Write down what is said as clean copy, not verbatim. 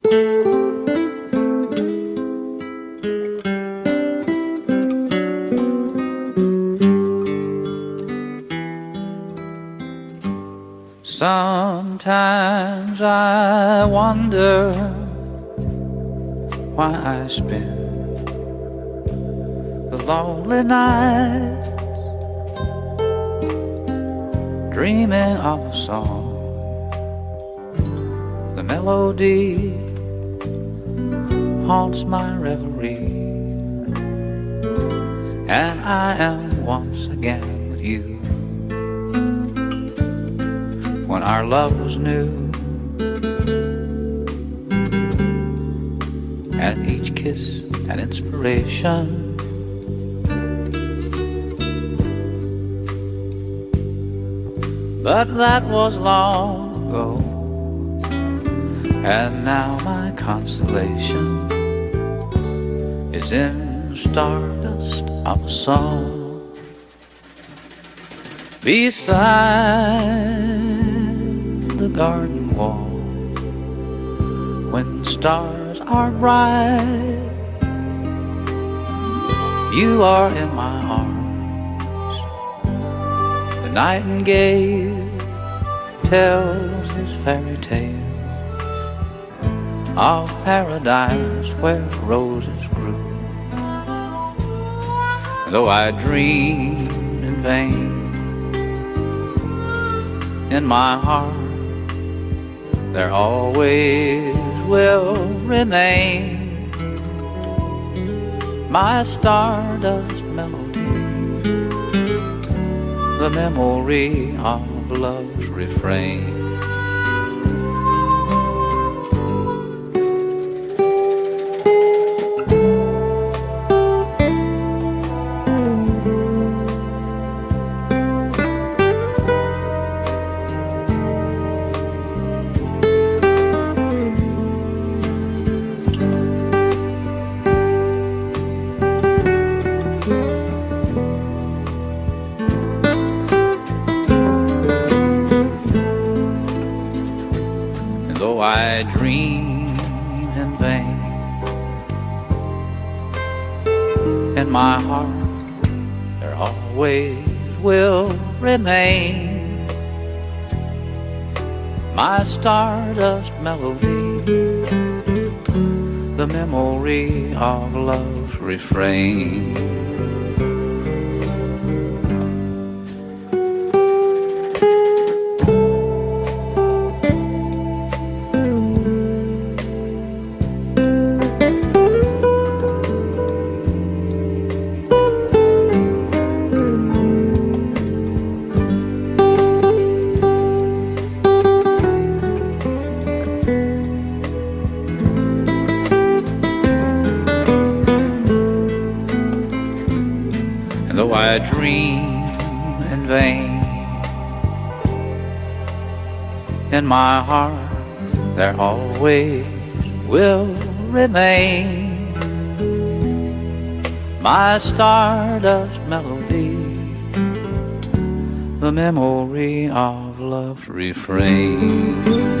Sometimes I wonder why I spend the lonely nights dreaming of a song. The melody haunts my reverie, and I am once again with you. When our love was new, and each kiss an inspiration, but that was long ago, and now my consolation is in the stardust of a song beside the garden wall. When stars are bright, you are in my arms. The nightingale tells his fairy tale of paradise where roses grew. And though I dreamed in vain, in my heart there always will remain my stardust melody, the memory of love's refrain. I dreamed in vain, in my heart there always will remain my stardust melody, the memory of love's refrain. Though I dream in vain, in my heart there always will remain my stardust melody, the memory of love's refrain.